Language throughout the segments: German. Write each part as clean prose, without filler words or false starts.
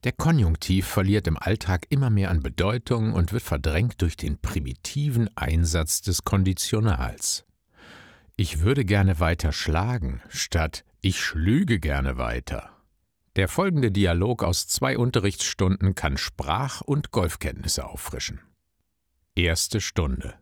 Der Konjunktiv verliert im Alltag immer mehr an Bedeutung und wird verdrängt durch den primitiven Einsatz des Konditionals. Ich würde gerne weiter schlagen, statt ich schlüge gerne weiter. Der folgende Dialog aus 2 Unterrichtsstunden kann Sprach- und Golfkenntnisse auffrischen. 1. Stunde.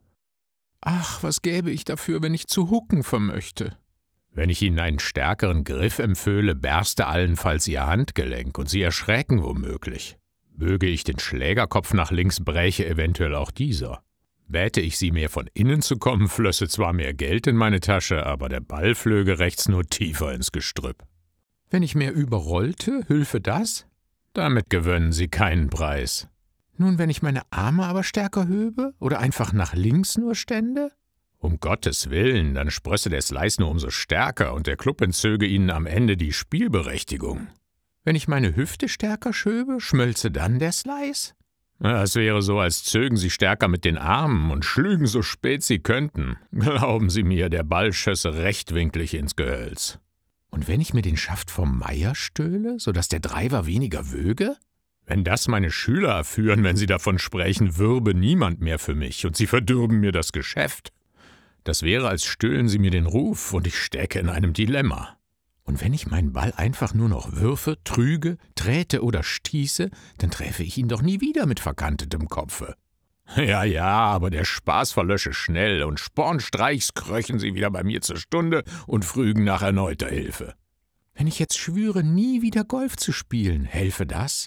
»Ach, was gäbe ich dafür, wenn ich zu hucken vermöchte?« »Wenn ich Ihnen einen stärkeren Griff empfehle, berste allenfalls Ihr Handgelenk und Sie erschrecken womöglich. Böge ich den Schlägerkopf nach links, bräche eventuell auch dieser. Bäte ich Sie, mehr von innen zu kommen, flösse zwar mehr Geld in meine Tasche, aber der Ball flöge rechts nur tiefer ins Gestrüpp. Wenn ich mehr überrollte, hülfe das? Damit gewönnen Sie keinen Preis. Nun, wenn ich meine Arme aber stärker höbe oder einfach nach links nur stände?« »Um Gottes Willen, dann sprösse der Slice nur umso stärker und der Club entzöge Ihnen am Ende die Spielberechtigung. Wenn ich meine Hüfte stärker schöbe, schmölze dann der Slice?« »Es wäre so, als zögen Sie stärker mit den Armen und schlügen so spät Sie könnten. Glauben Sie mir, der Ball schösse rechtwinklig ins Gehölz.« »Und wenn ich mir den Schaft vom Meier stöhle, sodass der Driver weniger wöge?« »Wenn das meine Schüler erführen, wenn sie davon sprechen, würbe niemand mehr für mich und sie verdürben mir das Geschäft. Das wäre, als stöhlen sie mir den Ruf und ich stäke in einem Dilemma. Und wenn ich meinen Ball einfach nur noch würfe, trüge, träte oder stieße, dann träfe ich ihn doch nie wieder mit verkantetem Kopfe.« »Ja, aber der Spaß verlösche schnell und spornstreichs kröchen sie wieder bei mir zur Stunde und frügen nach erneuter Hilfe.« »Wenn ich jetzt schwüre, nie wieder Golf zu spielen, helfe das?«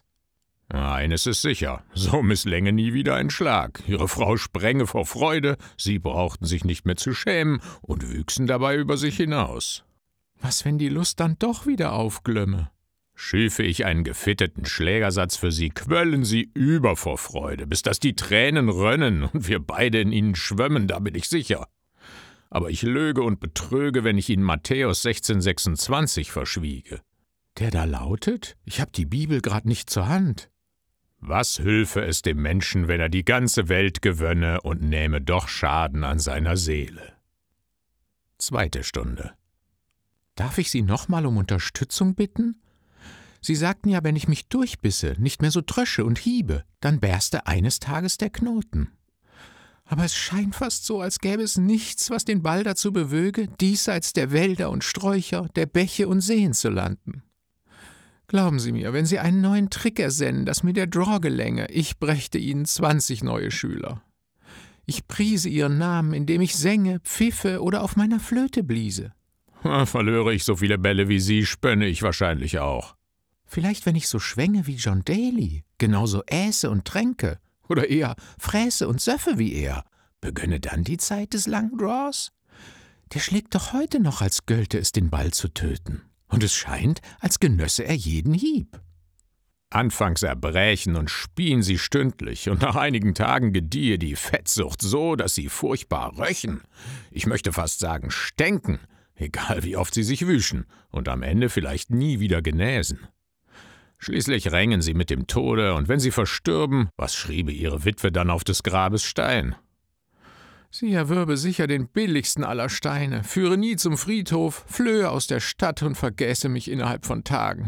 »Eines ist sicher, so misslänge nie wieder ein Schlag. Ihre Frau spränge vor Freude, Sie brauchten sich nicht mehr zu schämen und wüchsen dabei über sich hinaus.« »Was, wenn die Lust dann doch wieder aufglömme?« »Schüfe ich einen gefitteten Schlägersatz für Sie, quöllen Sie über vor Freude, bis dass die Tränen rönnen und wir beide in ihnen schwömmen, da bin ich sicher. Aber ich löge und betröge, wenn ich Ihnen Matthäus 16,26 verschwiege.« »Der da lautet? Ich hab die Bibel grad nicht zur Hand.« »Was hülfe es dem Menschen, wenn er die ganze Welt gewönne und nähme doch Schaden an seiner Seele?« 2. Stunde. »Darf ich Sie nochmal um Unterstützung bitten? Sie sagten ja, wenn ich mich durchbisse, nicht mehr so trösche und hiebe, dann berste eines Tages der Knoten. Aber es scheint fast so, als gäbe es nichts, was den Ball dazu bewöge, diesseits der Wälder und Sträucher, der Bäche und Seen zu landen. Glauben Sie mir, wenn Sie einen neuen Trick ersännen, dass mir der Draw gelänge, ich brächte Ihnen 20 neue Schüler. Ich priese Ihren Namen, indem ich sänge, pfiffe oder auf meiner Flöte bliese.« »Verlöre ich so viele Bälle wie Sie, spönne ich wahrscheinlich auch.« »Vielleicht, wenn ich so schwänge wie John Daly, genauso äße und tränke, oder eher fräße und söffe wie er, begönne dann die Zeit des langen Draws? Der schlägt doch heute noch, als gölte es, den Ball zu töten. Und es scheint, als genösse er jeden Hieb.« Anfangs erbrächen und spien sie stündlich, und nach einigen Tagen gediehe die Fettsucht so, dass sie furchtbar röchen. Ich möchte fast sagen stänken, egal wie oft sie sich wüschen, und am Ende vielleicht nie wieder genäsen. Schließlich rängen sie mit dem Tode, und wenn sie verstürben, was schriebe ihre Witwe dann auf des Grabes Stein? Sie erwürbe sicher den billigsten aller Steine, führe nie zum Friedhof, flöhe aus der Stadt und vergäße mich innerhalb von Tagen.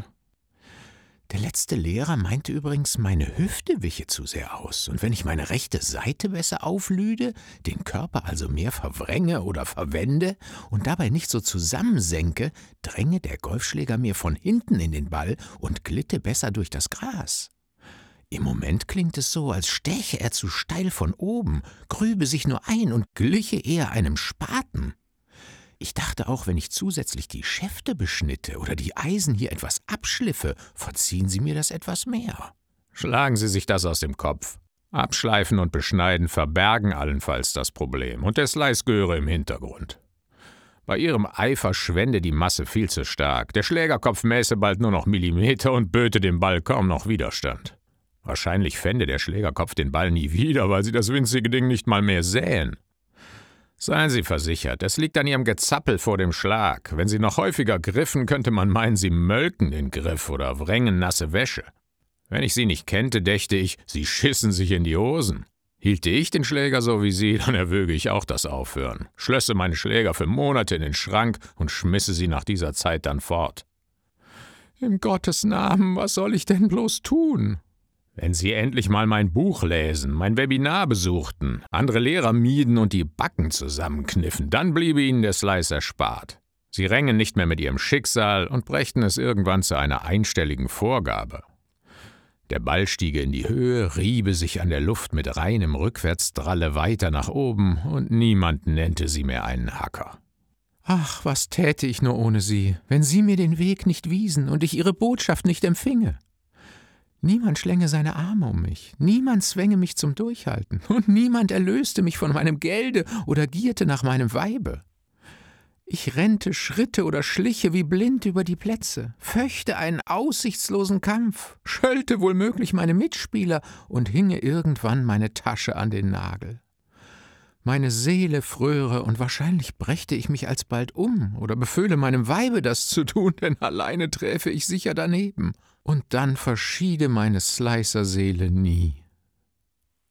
Der letzte Lehrer meinte übrigens, meine Hüfte wiche zu sehr aus, und wenn ich meine rechte Seite besser auflüde, den Körper also mehr verwränge oder verwende und dabei nicht so zusammensenke, dränge der Golfschläger mir von hinten in den Ball und glitte besser durch das Gras. Im Moment klingt es so, als stäche er zu steil von oben, grübe sich nur ein und gliche eher einem Spaten. Ich dachte auch, wenn ich zusätzlich die Schäfte beschnitte oder die Eisen hier etwas abschliffe, verziehen Sie mir das etwas mehr.« »Schlagen Sie sich das aus dem Kopf. Abschleifen und Beschneiden verbergen allenfalls das Problem, und der Slice gehöre im Hintergrund. Bei Ihrem Eifer schwände die Masse viel zu stark. Der Schlägerkopf mäße bald nur noch Millimeter und böte dem Ball kaum noch Widerstand. Wahrscheinlich fände der Schlägerkopf den Ball nie wieder, weil Sie das winzige Ding nicht mal mehr säen. Seien Sie versichert, es liegt an Ihrem Gezappel vor dem Schlag. Wenn Sie noch häufiger griffen, könnte man meinen, Sie mölken den Griff oder wrängen nasse Wäsche. Wenn ich Sie nicht kannte, dächte ich, Sie schissen sich in die Hosen. Hielte ich den Schläger so wie Sie, dann erwöge ich auch das Aufhören, schlösse meine Schläger für Monate in den Schrank und schmisse sie nach dieser Zeit dann fort. »In Gottes Namen, was soll ich denn bloß tun?« Wenn Sie endlich mal mein Buch läsen, mein Webinar besuchten, andere Lehrer mieden und die Backen zusammenkniffen, dann bliebe Ihnen der Slice erspart. Sie rängen nicht mehr mit Ihrem Schicksal und brächten es irgendwann zu einer einstelligen Vorgabe. Der Ball stiege in die Höhe, riebe sich an der Luft mit reinem Rückwärtsdralle weiter nach oben und niemand nennte Sie mehr einen Hacker. »Ach, was täte ich nur ohne Sie, wenn Sie mir den Weg nicht wiesen und ich Ihre Botschaft nicht empfinge? Niemand schlänge seine Arme um mich, niemand zwänge mich zum Durchhalten und niemand erlöste mich von meinem Gelde oder gierte nach meinem Weibe. Ich rennte Schritte oder schliche wie blind über die Plätze, föchte einen aussichtslosen Kampf, schöllte wohlmöglich meine Mitspieler und hinge irgendwann meine Tasche an den Nagel. Meine Seele fröre und wahrscheinlich brächte ich mich alsbald um oder beföhle meinem Weibe das zu tun, denn alleine träfe ich sicher daneben. Und dann verschiede meine Slicer-Seele nie.